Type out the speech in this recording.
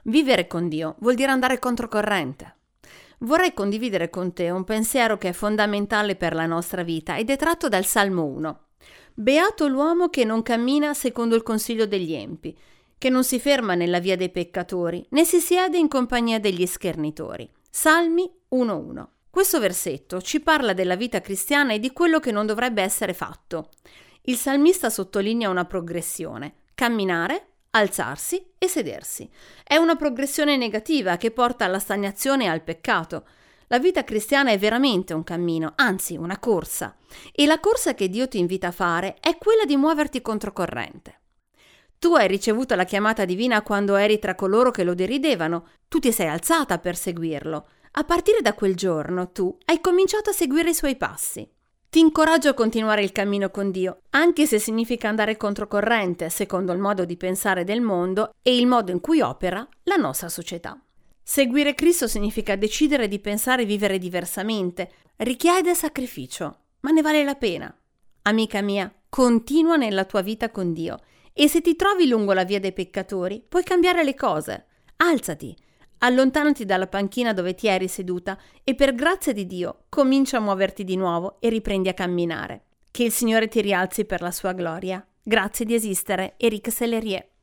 Vivere con Dio vuol dire andare controcorrente. Vorrei condividere con te un pensiero che è fondamentale per la nostra vita ed è tratto dal Salmo 1. Beato l'uomo che non cammina secondo il consiglio degli empi, che non si ferma nella via dei peccatori, né si siede in compagnia degli schernitori. Salmi 1:1. Questo versetto ci parla della vita cristiana e di quello che non dovrebbe essere fatto. Il salmista sottolinea una progressione: camminare, alzarsi e sedersi. È una progressione negativa che porta alla stagnazione e al peccato. La vita cristiana è veramente un cammino, anzi una corsa. E la corsa che Dio ti invita a fare è quella di muoverti controcorrente. Tu hai ricevuto la chiamata divina quando eri tra coloro che lo deridevano. Tu ti sei alzata per seguirlo. A partire da quel giorno tu hai cominciato a seguire i suoi passi. Ti incoraggio a continuare il cammino con Dio, anche se significa andare controcorrente secondo il modo di pensare del mondo e il modo in cui opera la nostra società. Seguire Cristo significa decidere di pensare e vivere diversamente. Richiede sacrificio, ma ne vale la pena. Amica mia, continua nella tua vita con Dio e se ti trovi lungo la via dei peccatori, puoi cambiare le cose. Alzati. Allontanati dalla panchina dove ti eri seduta e per grazia di Dio comincia a muoverti di nuovo e riprendi a camminare. Che il Signore ti rialzi per la sua gloria. Grazie di esistere, Eric Sellerie.